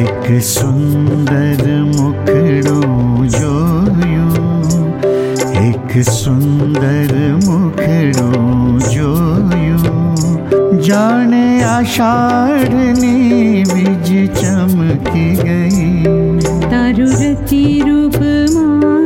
एक सुंदर मुखड़ो जोयूं, एक सुंदर मुखड़ो जोयूं। जाने आषाढ़नी बीज चमकी गई, तारु रची रूप मा